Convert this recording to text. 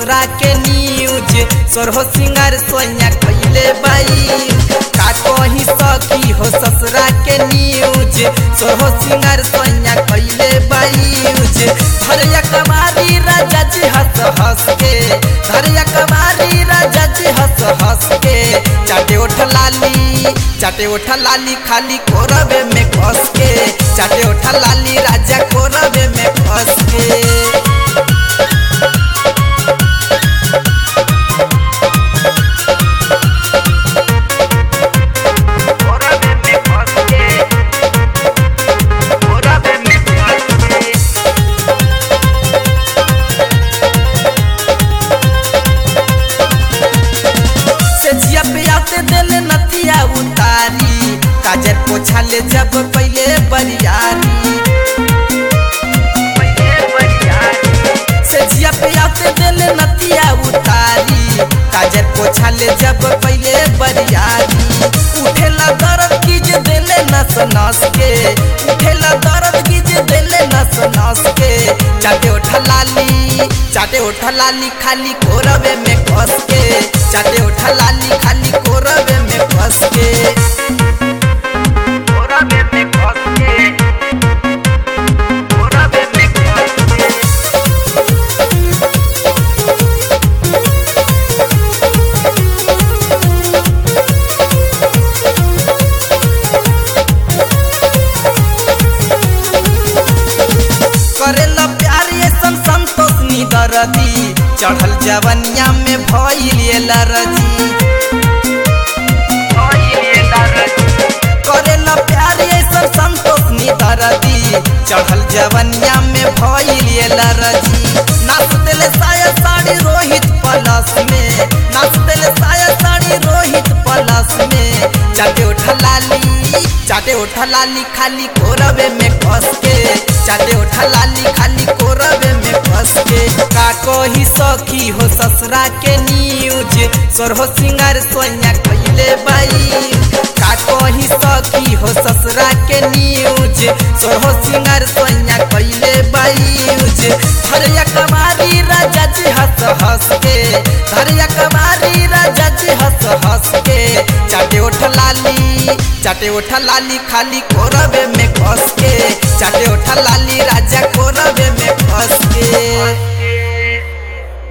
ससुरा के न्यूज सोरहो सिंगार सोया कैले बाई का कही सखी हो ससुरा के न्यूज सोरहो सिंगार सोया कैले बाई धरिया कमारी राजा जी हंस हंस के धरिया कमारी राजा जी हंस हंस के चाटे उठ लाली खाली कोरबे में कस के चाटे उठ लाली राजा कोरबे में कस के दिल नथिया उतारी काजर पोछाले जब पहले बरियारी से जिया पे आते दिल नथिया उतारी काजर पोछाले जब पहले बरियारी उठेला दर्द कीज दिल नस नस के उठेला दर्द कीज दिल नस नस के चाटे उठ लाली खाली कोरबे में कस के चाटे उठ लाली खाली कोरबे में कस के कोरबे में कस के कोरबे में कस के करेला प्यार ये संतोष नी दरदी चढ़ल जवनिया में भइल लरजी करेला प्यार ऐसा संतोष नी दरदी चढ़ल जवनिया में भइल लरजी नाच दिल साया साड़ी रोहित पलस में नाच दिल साया साड़ी रोहित पलस में चाटे उठ लाली खाली कोरबे में कस के चाटे उठ लाली खाली कोरबे में कस के का कही सखी हो ससुरा के न्यूज सोरहो सिंगार सोया कैले बाई का कही सखी हो ससुरा के न्यूज सोरहो सिंगार सोया कैले बाई धरिया कमारी राजा जी हंस हंस के धरिया कमारी राजा जी हंस हंस के चाटे उठ लाली खाली कोरबे में कस के चाटे उठ लाली राजा कोरबे में कस के।